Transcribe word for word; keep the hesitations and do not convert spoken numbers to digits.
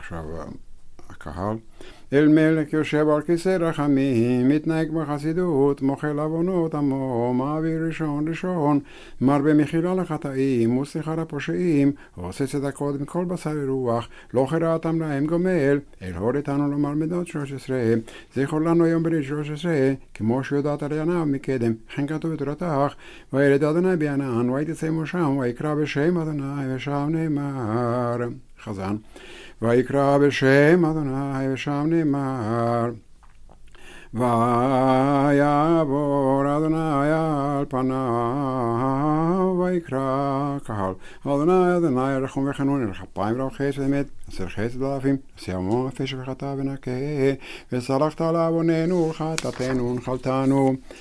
עכשיו הקהל. אל מלך יושב על כיסא רחמים, מתנהג בחסידות, מוחל עוונות עמו, מעביר ראשון ראשון, מרבה מחילה לחטאים וסליחה לפושעים, עושה צדקות מכל בשר רוח, לא חרעתם להם גומל, אל הוריתנו לומר מידות שלוש עשרה, זכור לנו היום ברית שלוש עשרה, כמו שיודעת על עיניו מקדם, כן כתוב בתורתך, וילד אדוני בענן, ויתצא מושם, ויקרא בשם אדוני, ושם נאמר. חזן. ויקרא בשם אדוני ושם נאמר ויעבור אדוני על פניו ויקרא קהל אדוני אדוני רחום וחנון אל כפיים ורב חסד אמת עשר חסד אלפים עשה עמו נפש וחטא ונקה וסלחת לעווננו ולחטאתנו ונחלתנו